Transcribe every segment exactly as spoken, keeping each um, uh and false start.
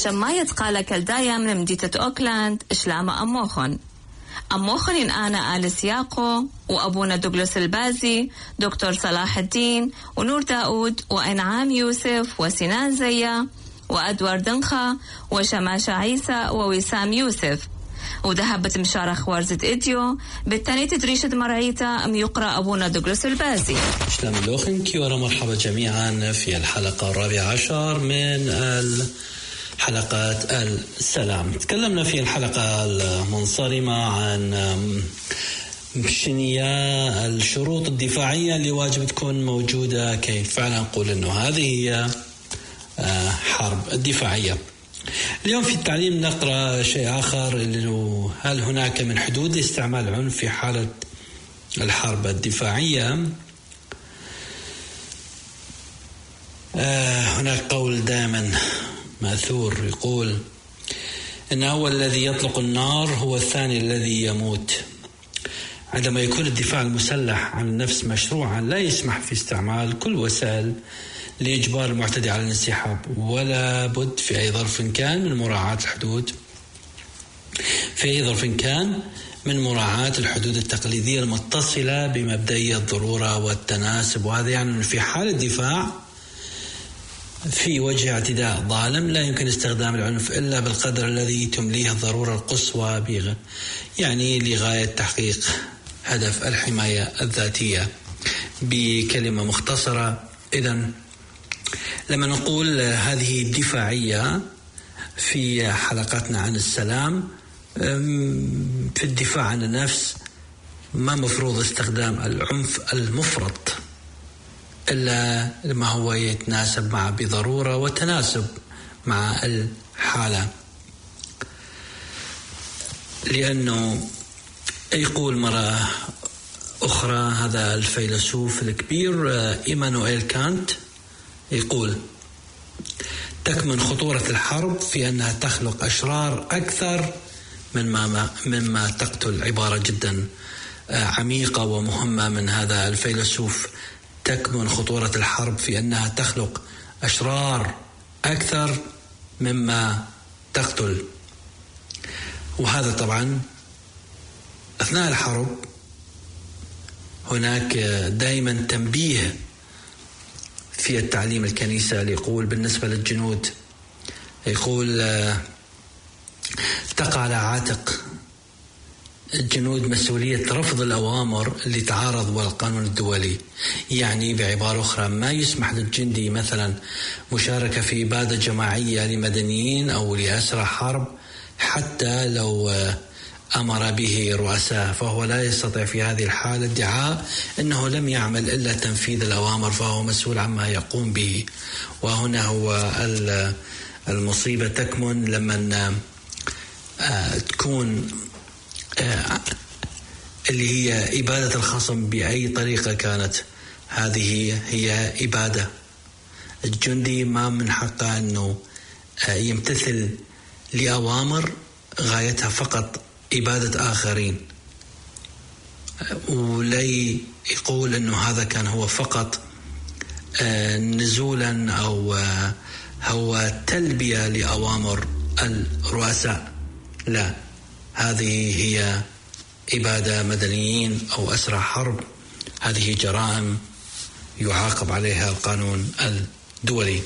شما يتقالك الدايا من مدينة أوكلاند إشلامة أموخن أموخن إن أنا آل سياقو وأبونا دوغلاس البازي دكتور صلاح الدين ونور داود وإنعام يوسف وسنان زيا وأدوار دنخا وشماشة عيسى ووسام يوسف وذهبت مشارخ وارزة إديو بالتاني تدريشة مرعيتا أم يقرأ أبونا دوغلاس البازي. إسلام اللوخن كيورا مرحبا جميعا في الحلقة الرابعة عشر من حلقات السلام. تكلمنا في الحلقة المنصرمة عن شنية الشروط الدفاعية اللي واجب تكون موجودة كي فعلا نقول أنه هذه هي حرب دفاعية. اليوم في التعليم نقرأ شيء آخر، إنه هل هناك من حدود لاستعمال العنف في حالة الحرب الدفاعية؟ آه هناك قول دائما مأثور يقول إن أول الذي يطلق النار هو الثاني الذي يموت. عندما يكون الدفاع المسلح عن النفس مشروعا لا يسمح في استعمال كل وسائل لإجبار المعتدي على الانسحاب، ولا بد في أي ظرف كان من مراعاة الحدود في أي ظرف كان من مراعاة الحدود التقليدية المتصلة بمبدئية الضرورة والتناسب. وهذا يعني أن في حال الدفاع في وجه اعتداء ظالم لا يمكن استخدام العنف إلا بالقدر الذي تمليه الضرورة القصوى بغ... يعني لغاية تحقيق هدف الحماية الذاتية. بكلمة مختصرة، إذن لما نقول هذه الدفاعية في حلقاتنا عن السلام، في الدفاع عن النفس ما مفروض استخدام العنف المفرط إلا ما هو يتناسب مع بضرورة وتناسب مع الحالة. لأنه يقول مرة أخرى هذا الفيلسوف الكبير إيمانويل كانت يقول: تكمن خطورة الحرب في أنها تخلق أشرار أكثر مما مما تقتل. عبارة جدا عميقة ومهمة من هذا الفيلسوف. تكمن خطورة الحرب في أنها تخلق أشرار أكثر مما تقتل. وهذا طبعا أثناء الحرب هناك دائما تنبيه في التعليم الكنيسة اللي يقول بالنسبة للجنود، يقول تقع على عاتق الجنود مسؤولية رفض الأوامر اللي تعارض والقانون الدولي. يعني بعبارة أخرى ما يسمح للجندي مثلا مشاركة في إبادة جماعية لمدنيين أو لأسرى حرب حتى لو أمر به رؤساء، فهو لا يستطيع في هذه الحالة ادعاء أنه لم يعمل إلا تنفيذ الأوامر، فهو مسؤول عما يقوم به. وهنا هو المصيبة تكمن لما تكون اللي هي إبادة الخصم بأي طريقة كانت، هذه هي إبادة. الجندي ما من حقه أنه يمتثل لأوامر غايتها فقط إبادة آخرين، ولي يقول أنه هذا كان هو فقط نزولا أو هو تلبية لأوامر الرؤساء. لا، هذه هي إبادة مدنيين أو أسرى حرب. هذه جرائم يعاقب عليها القانون الدولي.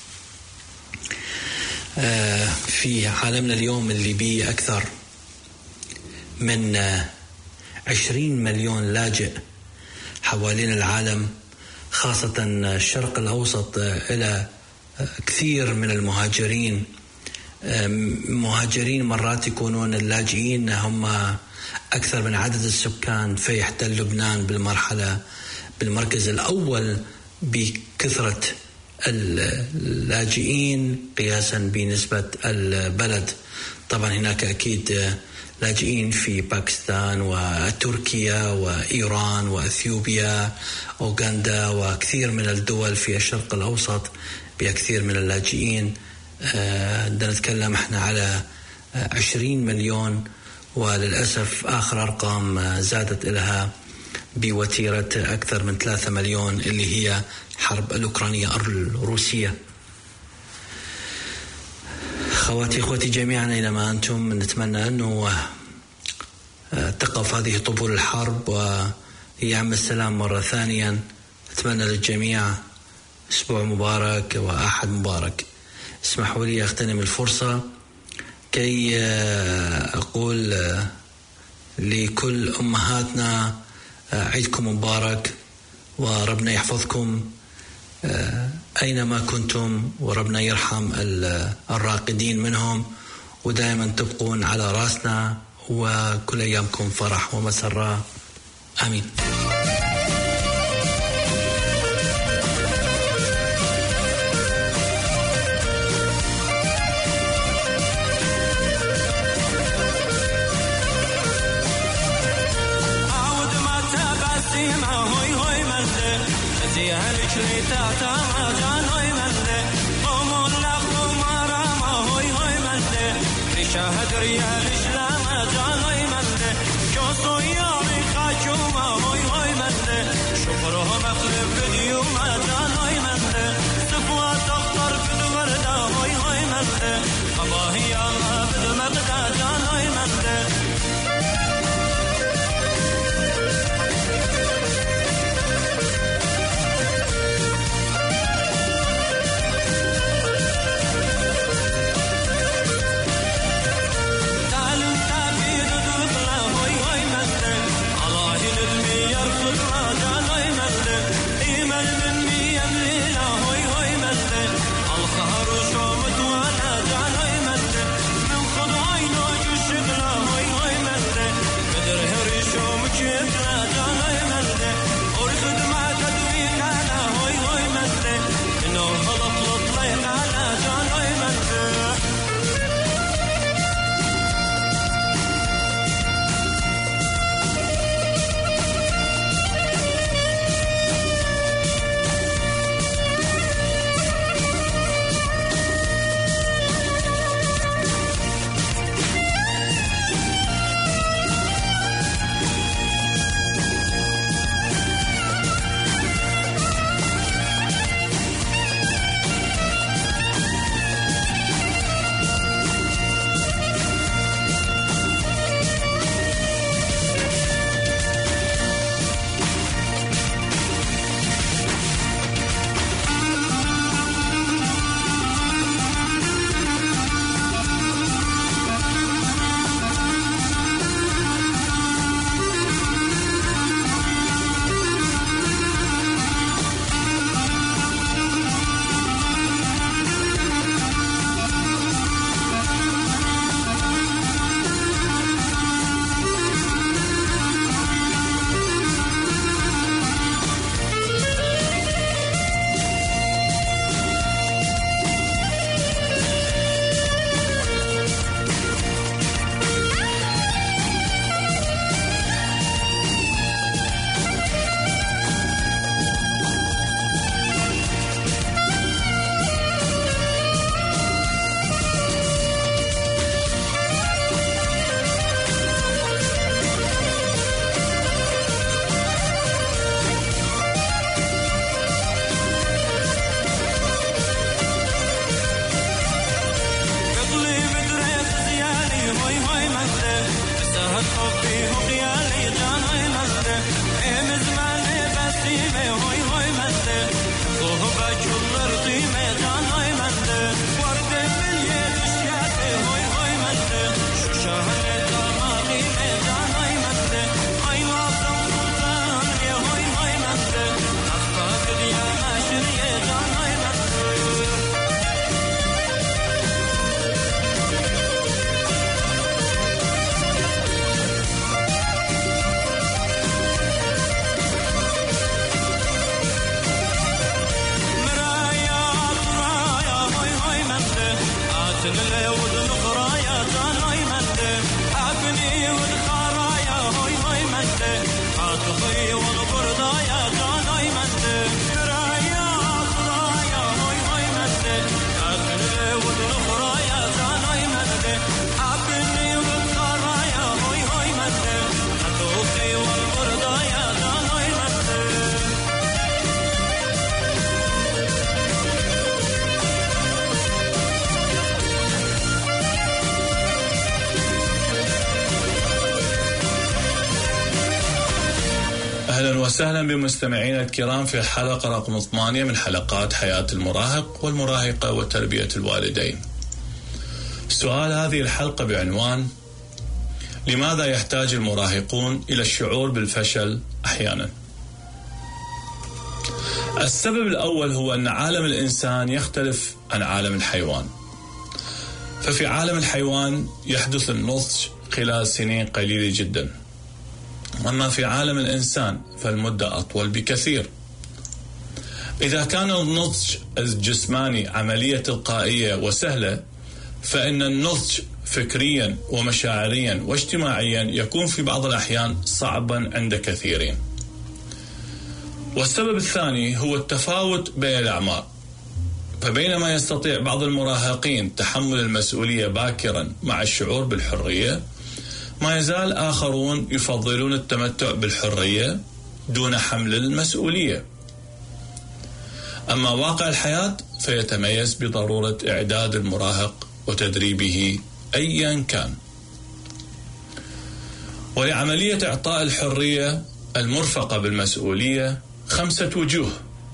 في عالمنا اليوم اللي به أكثر من عشرين مليون لاجئ حوالين العالم، خاصة الشرق الأوسط، إلى كثير من المهاجرين. مهاجرين مرات يكونون اللاجئين هم أكثر من عدد السكان، فيحتل لبنان بالمرحلة بالمركز الأول بكثرة اللاجئين قياسا بنسبة البلد. طبعا هناك أكيد لاجئين في باكستان وتركيا وإيران وأثيوبيا أوغندا وكثير من الدول في الشرق الأوسط بكثير من اللاجئين. بدنا نتكلم احنا على عشرين مليون، وللأسف آخر أرقام زادت لها بوتيرة أكثر من ثلاثة مليون اللي هي حرب الأوكرانية الروسية. أخواتي إخوتي جميعا أينما أنتم، نتمنى أنه تقف هذه طبول الحرب ويعم السلام مرة ثانية. أتمنى للجميع أسبوع مبارك وأحد مبارك. اسمحوا لي أغتنم الفرصة كي أقول لكل أمهاتنا عيدكم مبارك، وربنا يحفظكم أينما كنتم، وربنا يرحم الراقدين منهم، ودائما تبقون على رأسنا، وكل أيامكم فرح ومسرة. آمين. الخهر وشومت ولا جعل يمد من خض عينه جشق له هوي وسهلا بمستمعينا الكرام في الحلقة رقم ثمانية من حلقات حياة المراهق والمراهقة وتربية الوالدين. سؤال هذه الحلقة بعنوان: لماذا يحتاج المراهقون إلى الشعور بالفشل أحيانا؟ السبب الأول هو أن عالم الإنسان يختلف عن عالم الحيوان. ففي عالم الحيوان يحدث النضج خلال سنين قليلة جدا، أما في عالم الإنسان فالمدة أطول بكثير. إذا كان النضج الجسماني عملية تلقائية وسهلة، فإن النضج فكريا ومشاعريا واجتماعيا يكون في بعض الأحيان صعبا عند كثيرين. والسبب الثاني هو التفاوت بين الأعمار. فبينما يستطيع بعض المراهقين تحمل المسؤولية باكرا مع الشعور بالحرية، ما يزال آخرون يفضلون التمتع بالحرية دون حمل المسؤولية. أما واقع الحياة فيتميز بضرورة إعداد المراهق وتدريبه أيا كان. ولعملية إعطاء الحرية المرفقة بالمسؤولية خمسة وجوه.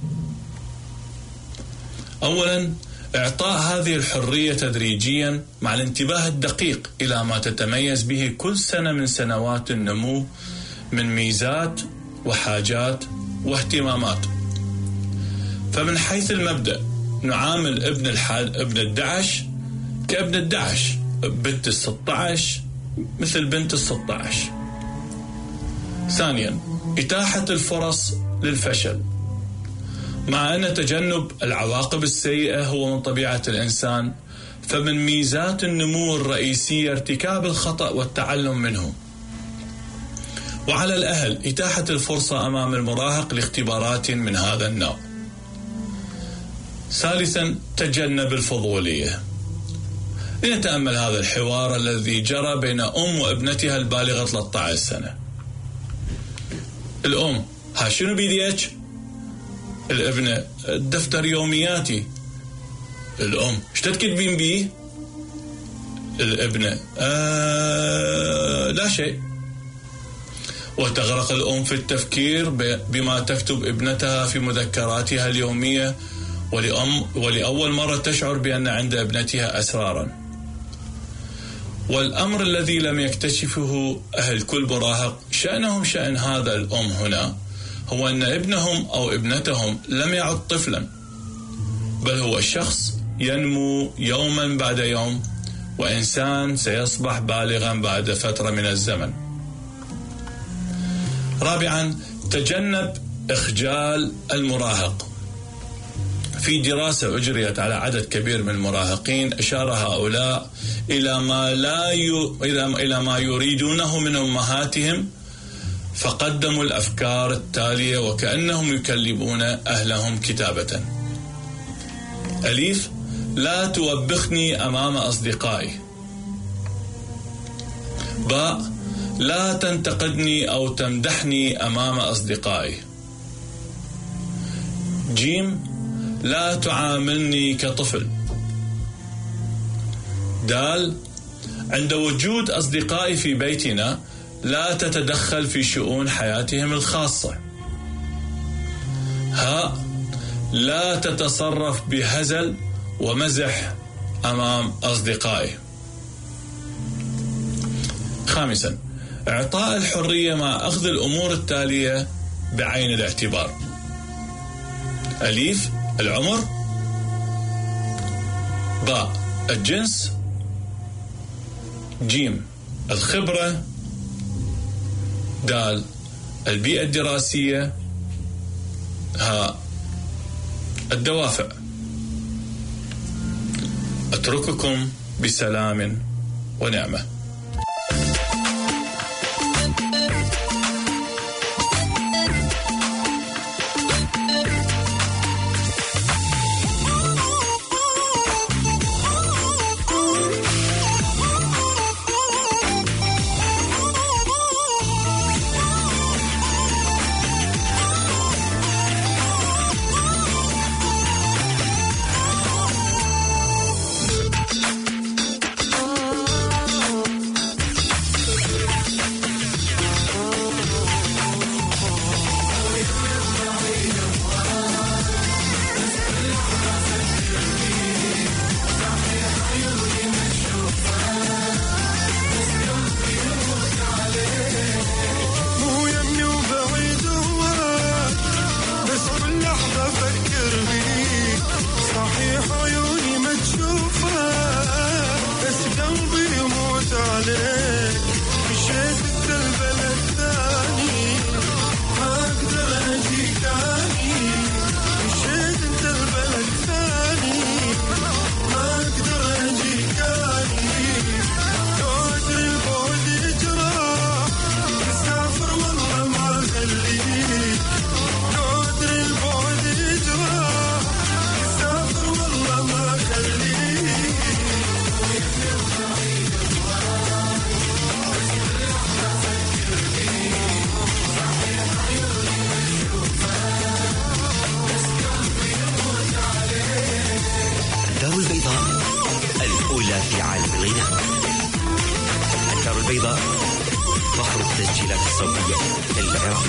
أولا، إعطاء هذه الحرية تدريجيا مع الانتباه الدقيق إلى ما تتميز به كل سنة من سنوات النمو من ميزات وحاجات واهتمامات. فمن حيث المبدأ نعامل ابن الحال ابن الدعش كابن الدعش، بنت الستة عشر مثل بنت الستة عشر. ثانيا، إتاحة الفرص للفشل. مع أن تجنب العواقب السيئة هو من طبيعة الإنسان، فمن ميزات النمو الرئيسية ارتكاب الخطأ والتعلم منه. وعلى الأهل إتاحة الفرصة أمام المراهق لاختبارات من هذا النوع. ثالثا، تجنب الفضولية. لنتأمل هذا الحوار الذي جرى بين أم وابنتها البالغة ثلاثة عشر سنة. الأم: ها شنو بيديك؟ الابنة: الدفتر يومياتي. الأم: ايش تكتبين بيه؟ الابنة: آه لا شيء. وتغرق الأم في التفكير بما تكتب ابنتها في مذكراتها اليومية، ولأم ولأول مرة تشعر بأن عند ابنتها أسرارا. والأمر الذي لم يكتشفه أهل كل مراهق شأنهم شأن هذا الأم هنا هو أن ابنهم أو ابنتهم لم يعد طفلا، بل هو شخص ينمو يوما بعد يوم، وإنسان سيصبح بالغا بعد فترة من الزمن. رابعا، تجنب إخجال المراهق. في دراسة أجريت على عدد كبير من المراهقين أشار هؤلاء إلى ما لا ي... إلى ما يريدونه من أمهاتهم، فقدموا الأفكار التالية وكأنهم يكلمون أهلهم كتابة. أليف: لا توبخني أمام أصدقائي. باء: لا تنتقدني أو تمدحني أمام أصدقائي. جيم: لا تعاملني كطفل. دال: عند وجود أصدقائي في بيتنا لا تتدخل في شؤون حياتهم الخاصة. هاء: لا تتصرف بهزل ومزح أمام أصدقائي. خامسا، إعطاء الحرية مع أخذ الأمور التالية بعين الاعتبار. أليف: العمر. باء: الجنس. جيم: الخبرة. دال: البيئة الدراسية. هاء: الدوافع. أترككم بسلام ونعمة. البيضاء، فخر التسجيلات الصوتية العراق.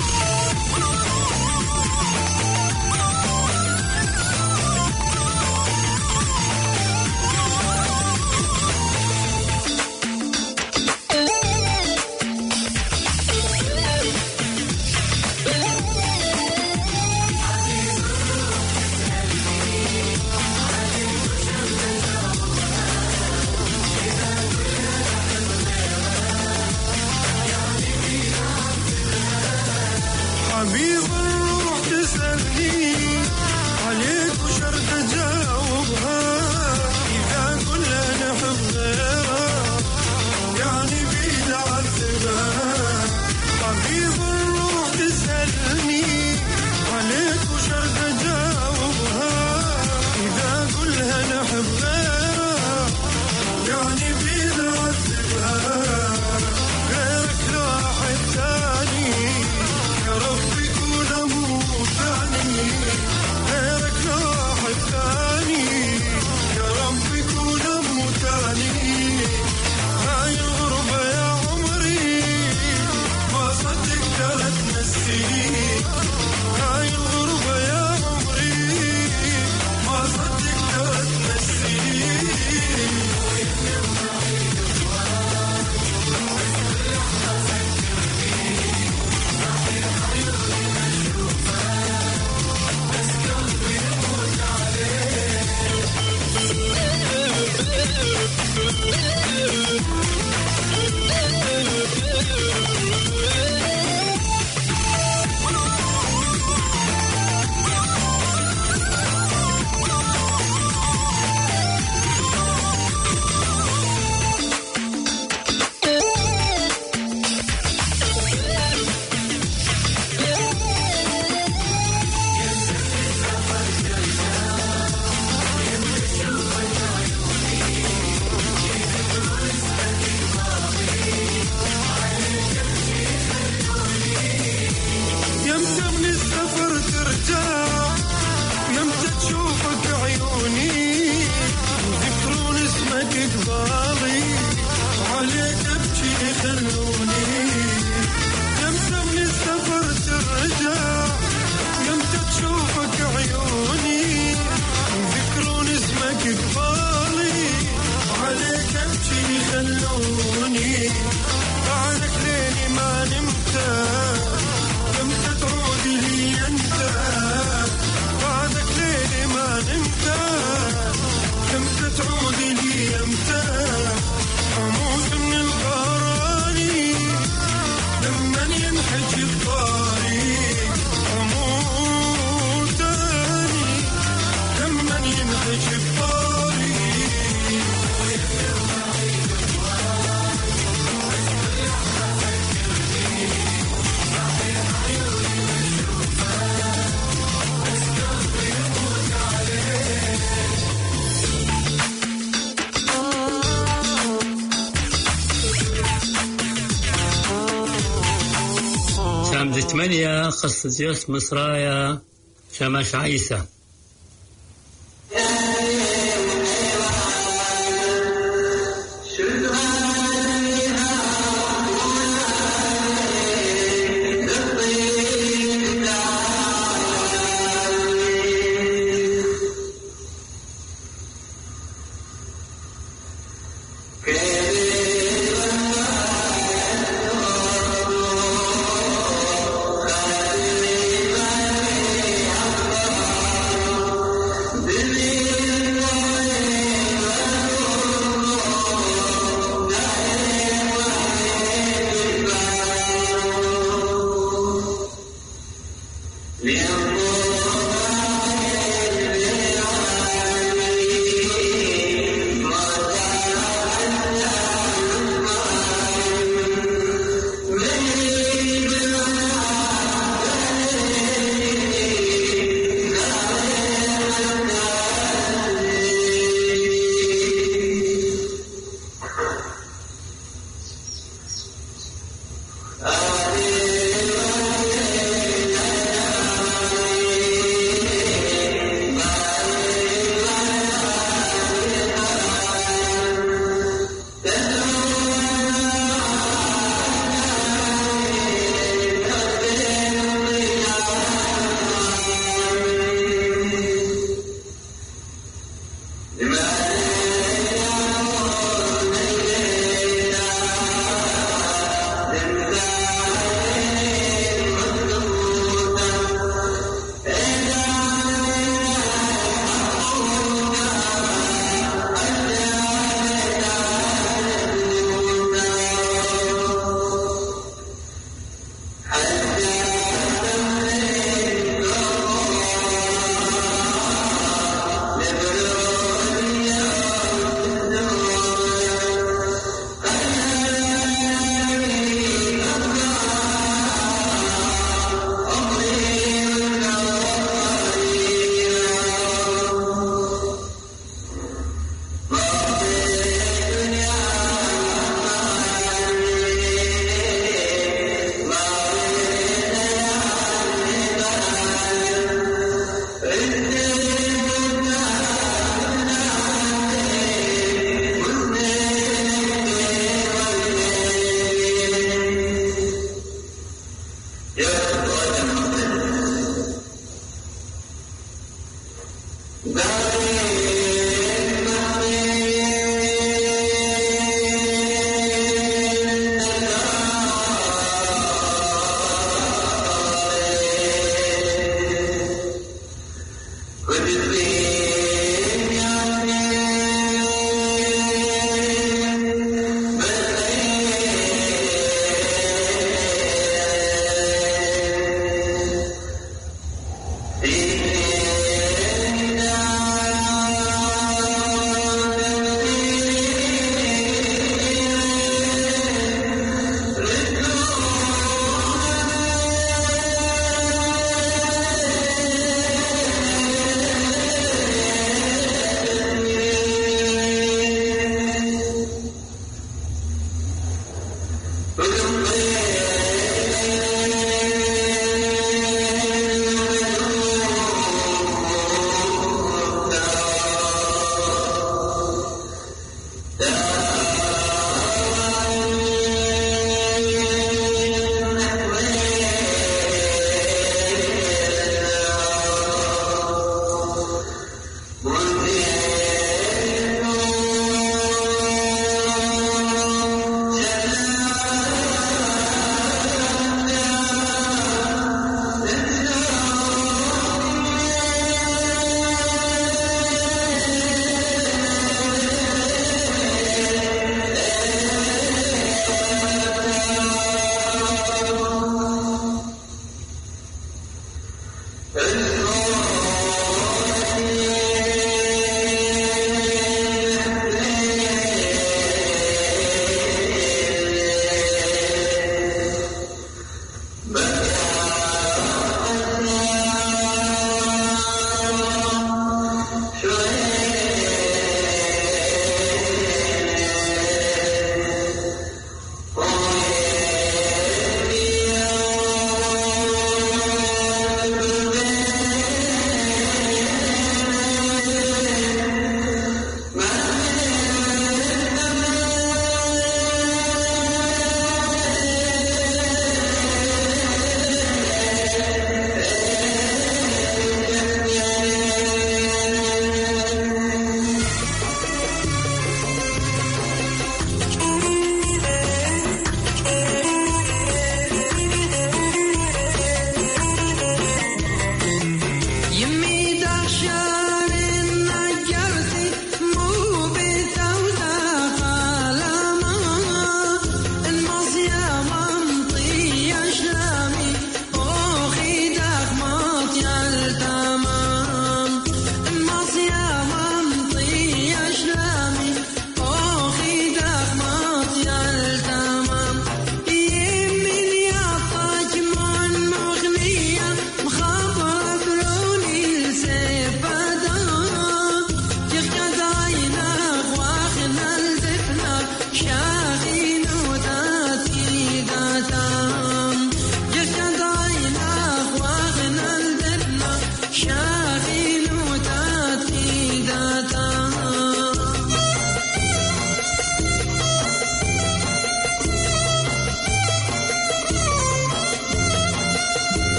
ثمانية قصة يوسف مصرايا شماش عيسى. Yeah.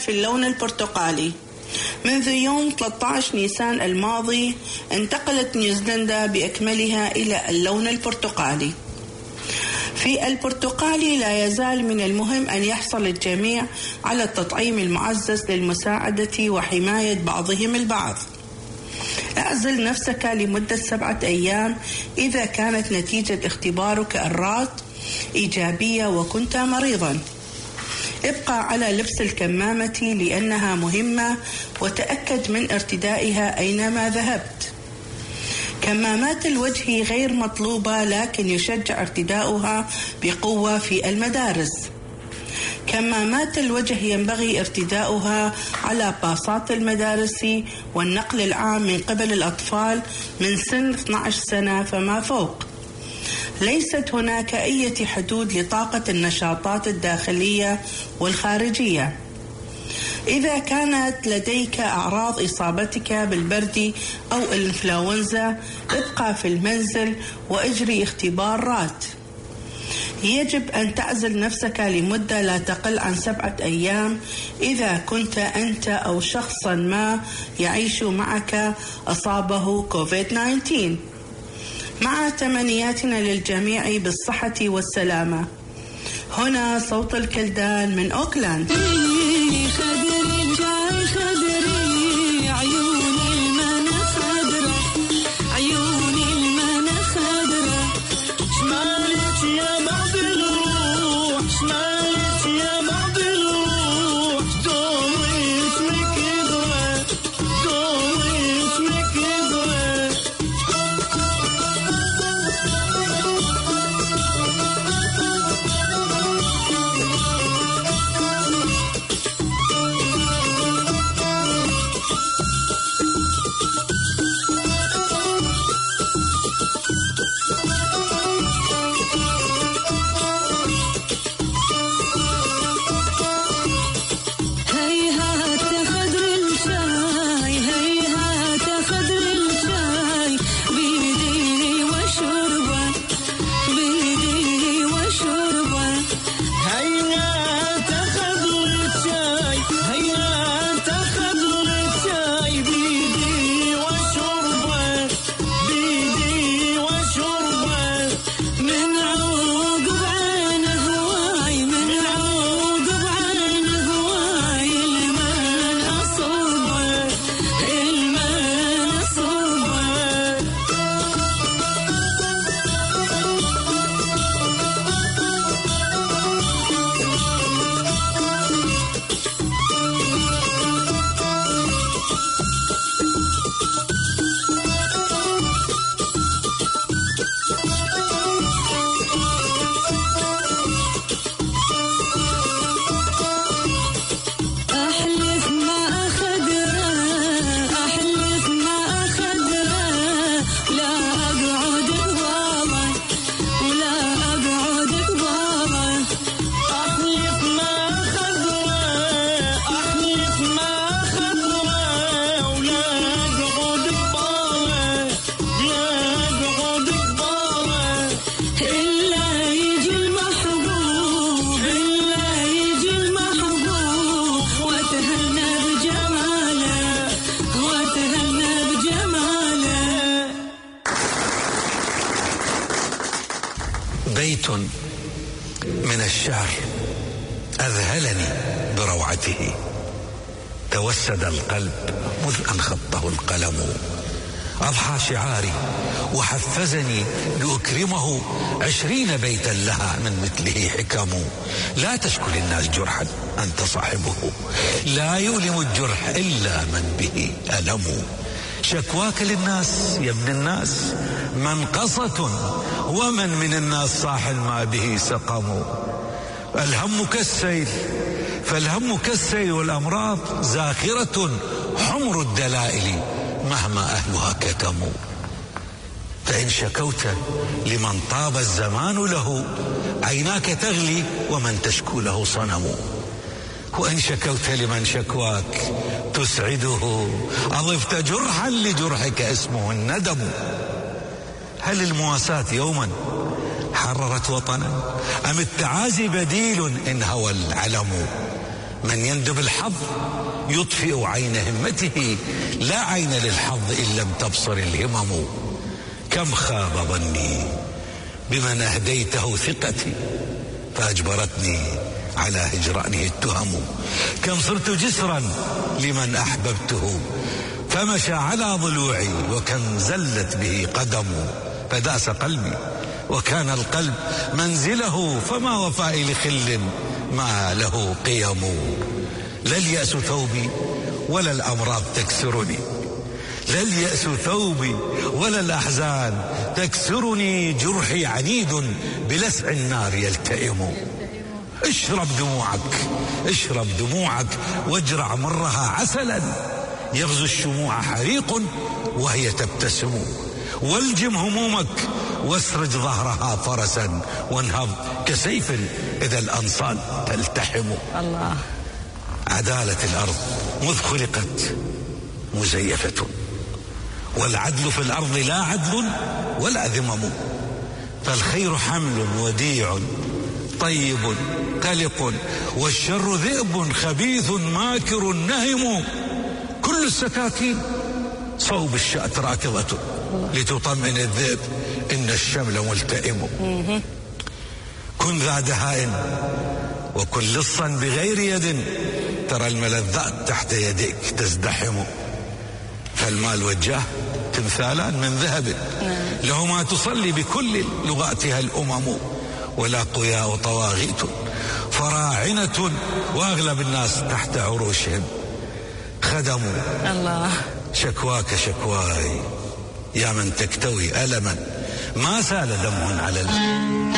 في اللون البرتقالي. منذ يوم ثلاثة عشر نيسان الماضي انتقلت نيوزيلندا بأكملها إلى اللون البرتقالي. في البرتقالي لا يزال من المهم أن يحصل الجميع على التطعيم المعزز للمساعدة وحماية بعضهم البعض. اعزل نفسك لمدة سبعة أيام إذا كانت نتيجة اختبارك الرات إيجابية وكنت مريضا. ابقى على لبس الكمامة لأنها مهمة وتأكد من ارتدائها أينما ذهبت. كمامات الوجه غير مطلوبة لكن يشجع ارتداؤها بقوة في المدارس. كمامات الوجه ينبغي ارتداؤها على باصات المدارس والنقل العام من قبل الأطفال من سن اثنتي عشرة سنة فما فوق. ليست هناك أي حدود لطاقة النشاطات الداخلية والخارجية. إذا كانت لديك أعراض إصابتك بالبرد أو الإنفلونزا ابقى في المنزل وأجري اختبار رات. يجب أن تعزل نفسك لمدة لا تقل عن سبعة أيام إذا كنت أنت أو شخصا ما يعيش معك أصابه كوفيد تسعة عشر. مع تمنياتنا للجميع بالصحة والسلامة. هنا صوت الكلدان من أوكلاند. بيت من الشعر أذهلني بروعته، توسد القلب مذ أن خطه القلم، أضحى شعاري وحفزني لأكرمه، عشرين بيتا لها من مثله حكم. لا تشكو للناس جرحا أنت صاحبه، لا يؤلم الجرح إلا من به ألم. شكواك للناس يا ابن الناس منقصة، ومن من الناس صاح ما به سقم. الهم كالسيل فالهم كالسيل، والأمراض زاخرة حمر الدلائل مهما أهلها كتموا. فإن شكوت لمن طاب الزمان له، عيناك تغلي ومن تشكو له صنم. وإن شكوت لمن شكواك تسعده، أضفت جرحا لجرحك اسمه الندم. هل المواساة يوما حررت وطنا، أم التعازي بديل إن هوى العلم؟ من يندب الحظ يطفئ عين همته، لا عين للحظ إن لم تبصر الهمم. كم خاب ظني بمن أهديته ثقتي فأجبرتني على هجرانه التهم. كم صرت جسرا لمن أحببته فمشى على ضلوعي، وكم زلت به قدم فداس قلبي وكان القلب منزله، فما وفائي لخل ما له قيم. لا اليأس ثوبي ولا الأمراض تكسرني، لا اليأس ثوبي ولا الأحزان تكسرني، جرحي عنيد بلسع النار يلتئم. اشرب دموعك اشرب دموعك واجرع مرها عسلا، يغزو الشموع حريق وهي تبتسم. والجم همومك واسرج ظهرها فرسا، وانهض كسيف إذا الأنصال تلتحم. الله. عدالة الأرض مذ خلقت مزيفة، والعدل في الأرض لا عدل ولا ذمم. فالخير حمل وديع طيب قلق، والشر ذئب خبيث ماكر نهم. كل السكاكين صوب الشأت راكضة، لتطمئن الذئب إن الشمل ملتئم. كن ذا دهاء وكن لصا بغير يد، ترى الملذات تحت يديك تزدحم. فالمال والجاه تمثالان من ذهب، لهما تصلي بكل لغاتها الأمم. والأقوياء طواغيت فراعنة، وأغلب الناس تحت عروشهم خدموا. الله. شكواك شكواي يا من تكتوي ألما، ما سال دمع على الأرض.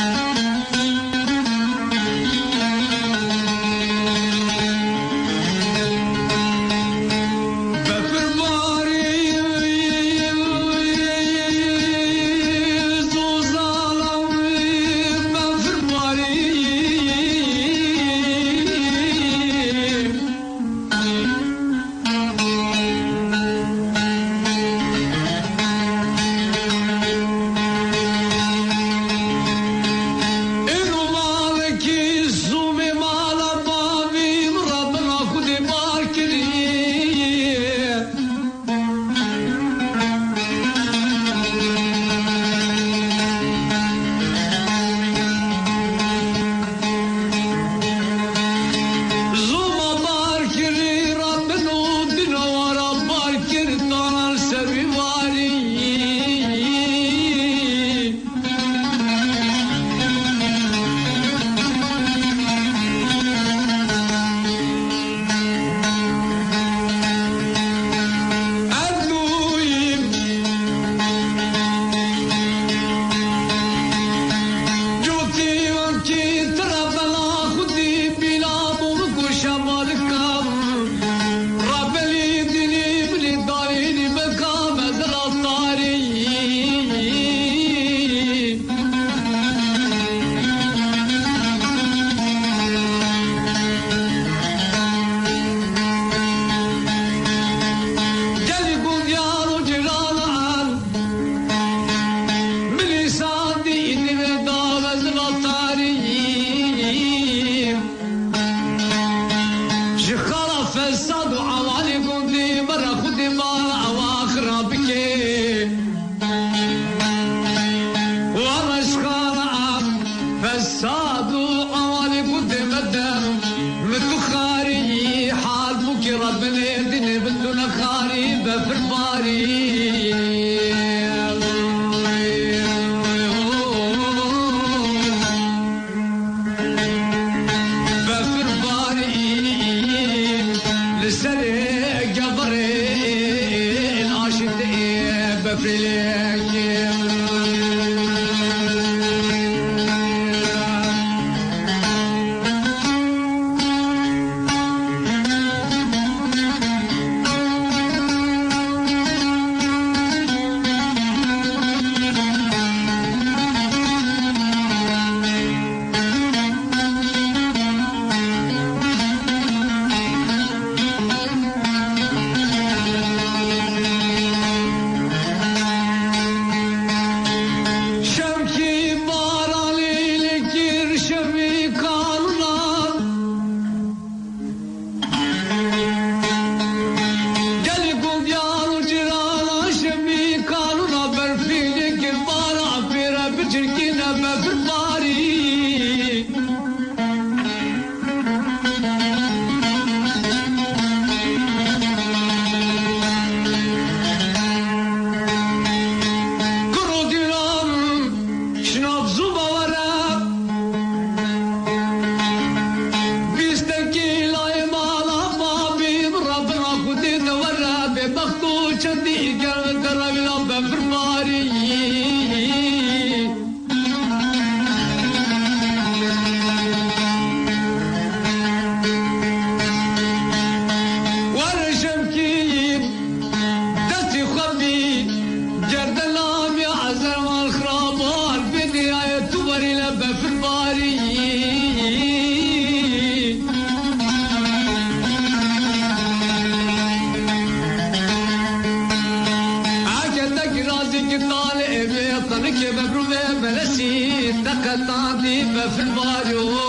طالع بطنك مبروبة بلشي تقطعتي في الباريو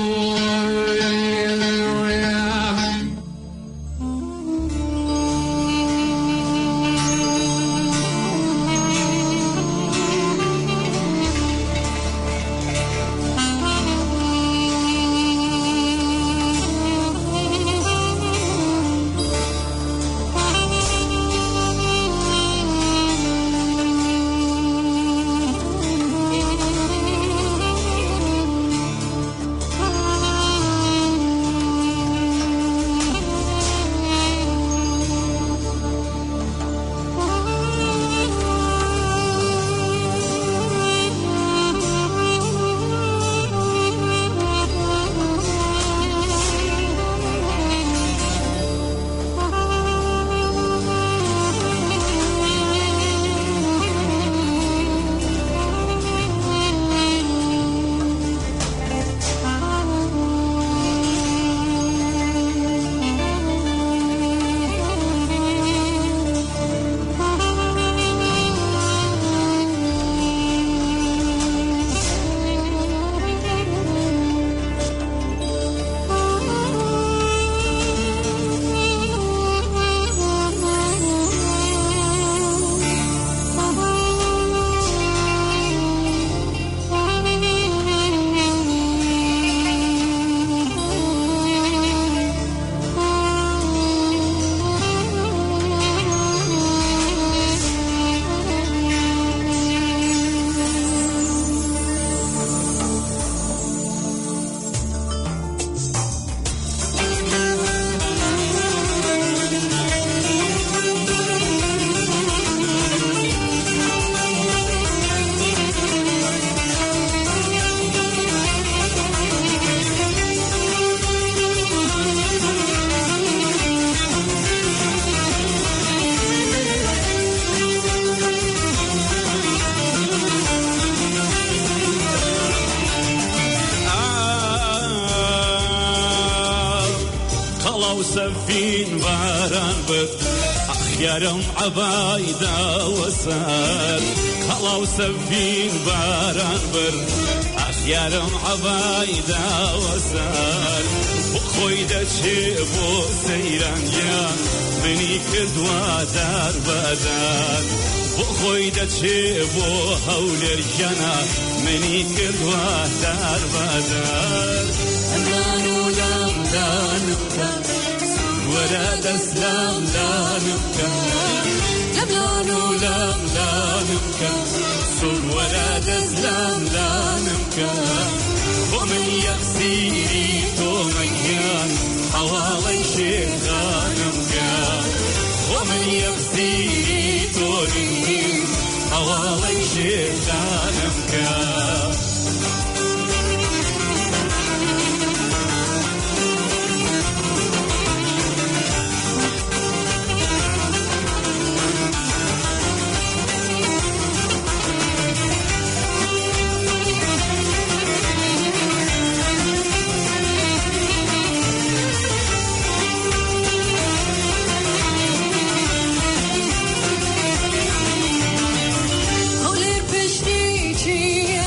وسفين باران بر أخيارم عبايدا وسار خلا وسفين باران بر أخيارم عبايدا وسار بخويدا شيبو سيران يان مني كردوا دار بدار بخويدا شيبو هول الجنا مني كردوا دار بدار أمانو لام دانك ولاد اسلام لا نبكى لبلانو لام لا نبكى صور ولاد اسلام لا نبكى ومن يخسيري توميان حوالي شيخ نبكى ومن يخسيري توميان حوالي شيخ نبكى Holy Pishti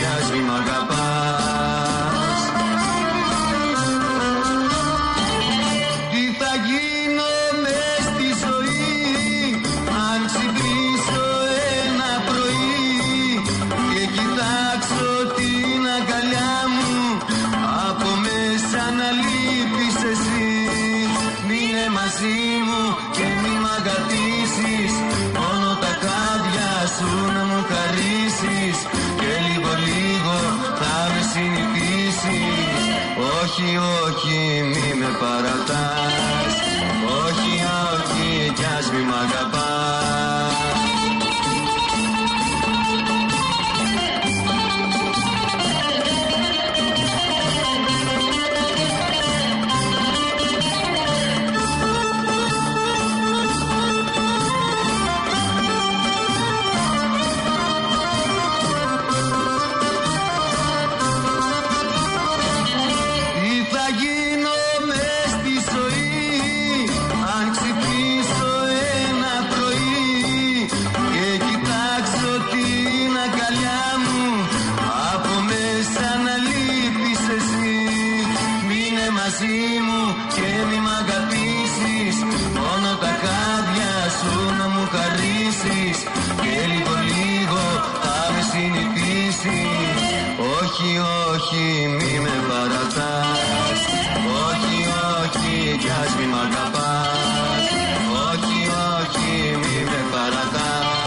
κι ας μη μ' αγαπάς. Τι θα γίνω μες στη ζωή αν ξυπνήσω ένα πρωί και κοιτάξω την αγκαλιά μου από μέσα να λείπεις εσύ. Μείνε μαζί μου και μη μ' αγαπήσεις, μόνο τα χάδια σου να μου χαρίσεις και λίγο λίγο θα με συνηθίσεις. Όχι, όχι, μη με παρατάς, όχι, όχι, κι ας μη μ' αγαπάς. Όχι, όχι, μη με παρατάς, όχι, όχι, κι ας μη μ' αγαπάς. Όχι, όχι, μη με παρατάς.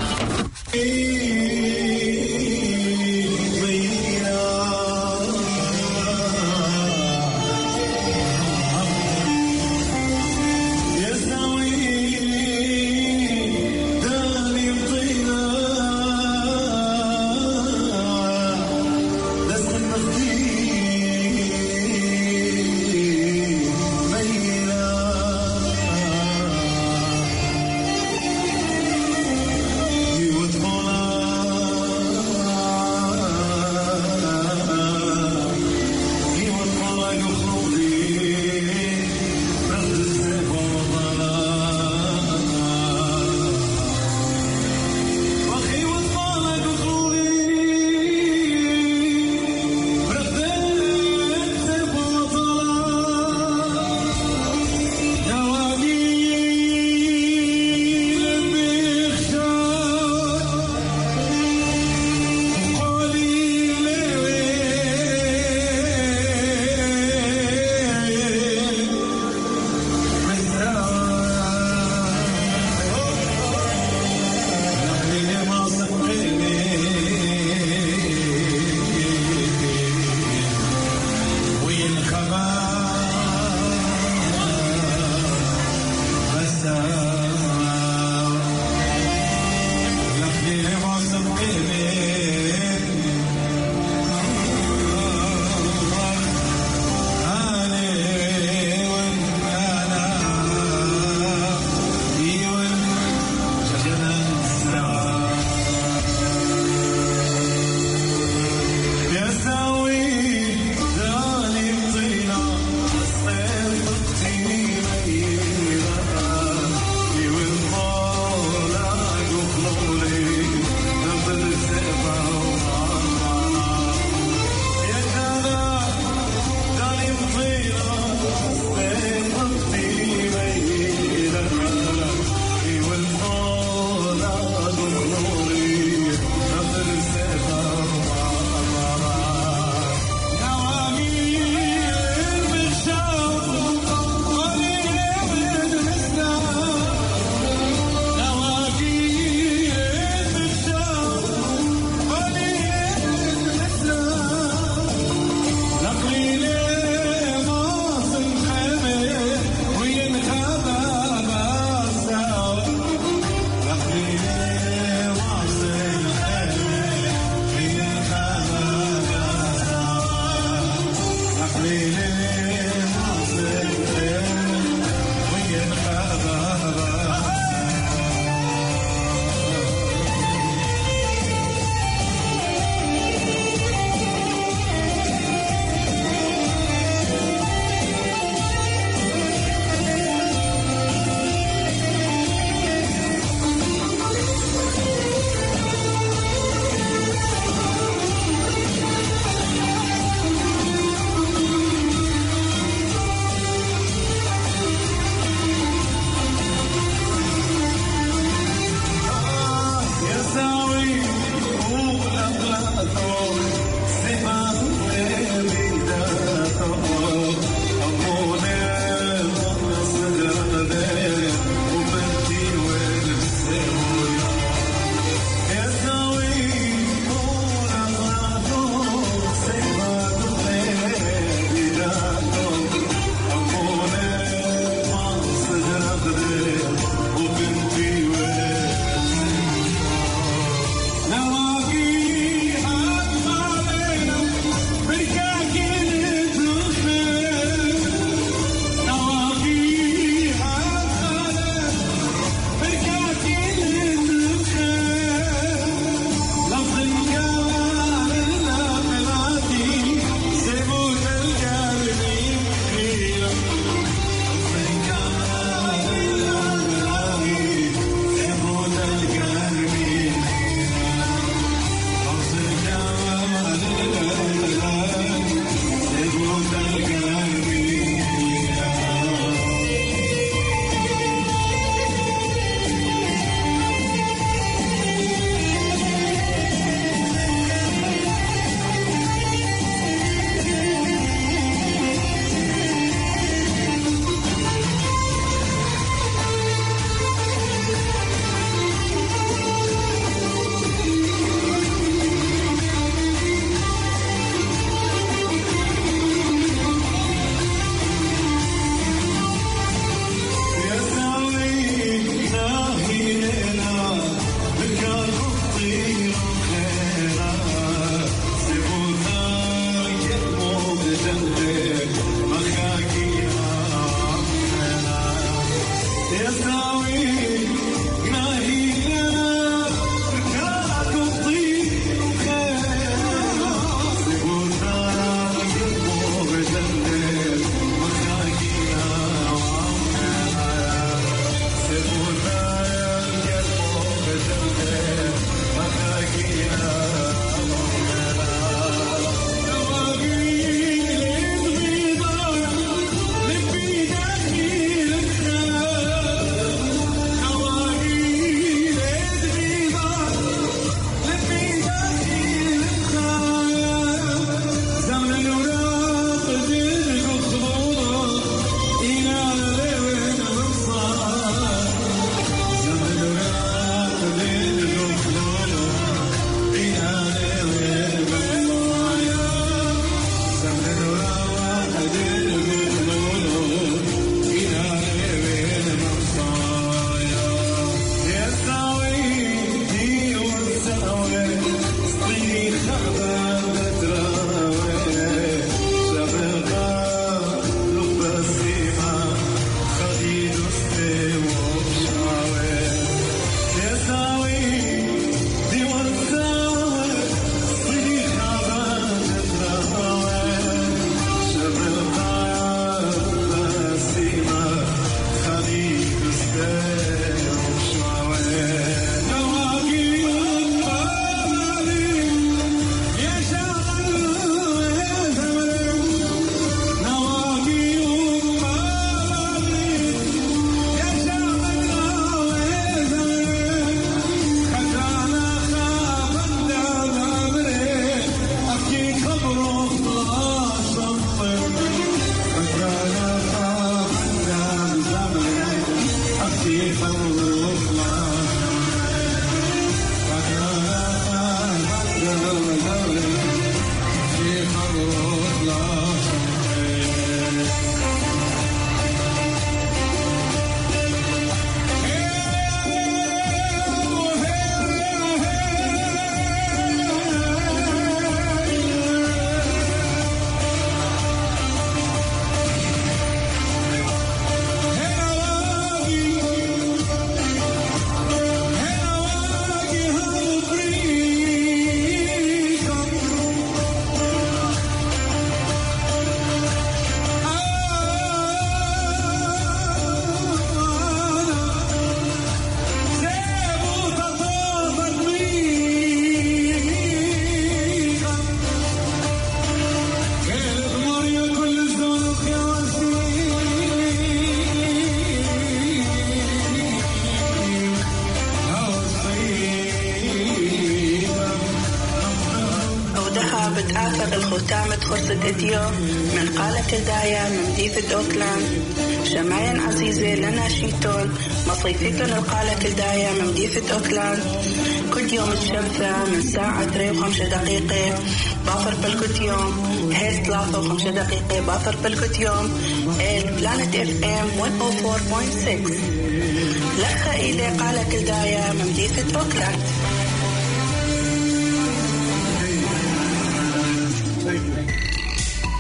الختامة خرصة إديو من قالة الدايا من مدينة أوكلاند. شمايا عزيزة لنا شيتون مصيفتون القالة الدايا من مدينة أوكلاند كل يوم الشمسة من الساعة ثلاثة وخمسة دقيقة باثر بالكت يوم هيل ثلاثة وخمسة دقيقة باثر بالكت يوم البلانت اف ام مية وأربعة فاصلة ستة لخا إلي قالة الدايا من مدينة أوكلاند.